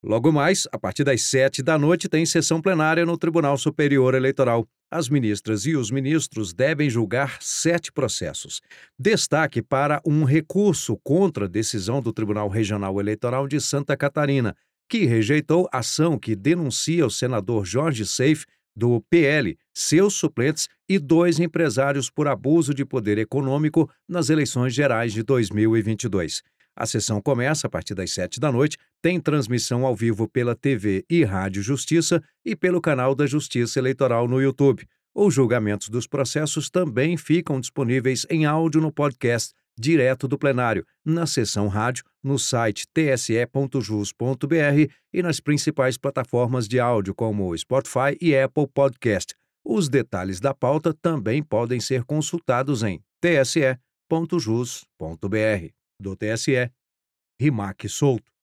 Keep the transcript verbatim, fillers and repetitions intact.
Logo mais, a partir das sete da noite, tem sessão plenária no Tribunal Superior Eleitoral. As ministras e os ministros devem julgar sete processos. Destaque para um recurso contra a decisão do Tribunal Regional Eleitoral de Santa Catarina, que rejeitou ação que denuncia o senador Jorge Seife, do P L, seus suplentes e dois empresários por abuso de poder econômico nas eleições gerais de dois mil e vinte e dois. A sessão começa a partir das sete da noite, tem transmissão ao vivo pela T V e Rádio Justiça e pelo canal da Justiça Eleitoral no YouTube. Os julgamentos dos processos também ficam disponíveis em áudio no podcast direto do plenário, na seção rádio, no site t s e ponto jus ponto b r e nas principais plataformas de áudio como Spotify e Apple Podcast. Os detalhes da pauta também podem ser consultados em t s e ponto jus ponto b r. Do T S E, Rimac Souto.